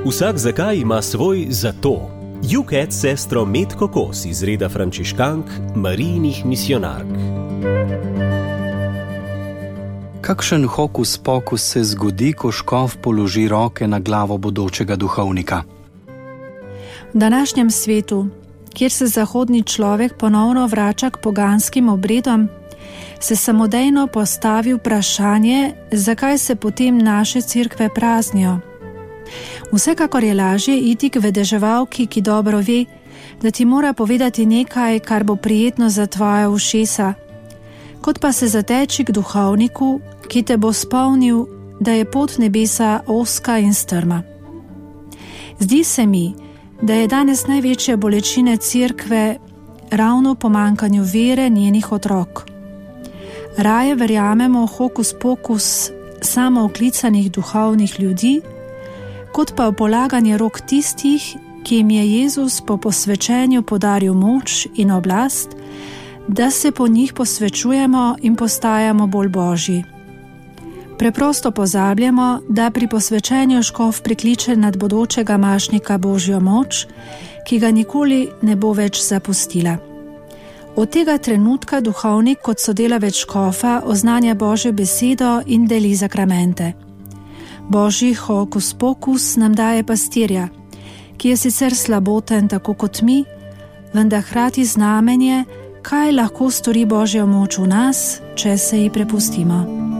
Vsak zakaj ima svoj zato. UK s sestro Metko Kos iz reda frančiškank Marijinih misijonark. Kakšen hokus pokus se zgodi, ko škof položi roke na glavo bodočega duhovnika? V današnjem svetu, kjer se zahodni človek ponovno vrača k poganskim obredom, se samodejno postavi vprašanje, zakaj se potem naše cerkve praznijo. Vsekakor je lažje iti k vedeževalki, ki dobro ve, da ti mora povedati nekaj, kar bo prijetno za tvoja ušesa, kot pa se zateči k duhovniku, ki te bo spomnil, da je pot nebesa ozka in strma. Zdi se mi, da je danes največja bolečina cerkve ravno v pomanjkanju vere njenih otrok. Raje verjamemo hokus pokus samooklicanih duhovnih ljudi, kot pa v polaganje rok tistih, ki jim je Jezus po posvečenju podaril moč in oblast, da se po njih posvečujemo in postajamo bolj božji. Preprosto pozabljamo, da pri posvečenju škof prikliče nad bodočega mašnika božjo moč, ki ga nikoli ne bo več zapustila. Od tega trenutka duhovnik kot sodelavec škofa oznanja Božjo besedo in deli zakramente. Božji hokus pokus nam daje pastirja, ki je sicer slaboten tako kot mi, vendar hkrati znamenje, kaj lahko stori Božja moč v nas, če se ji prepustimo.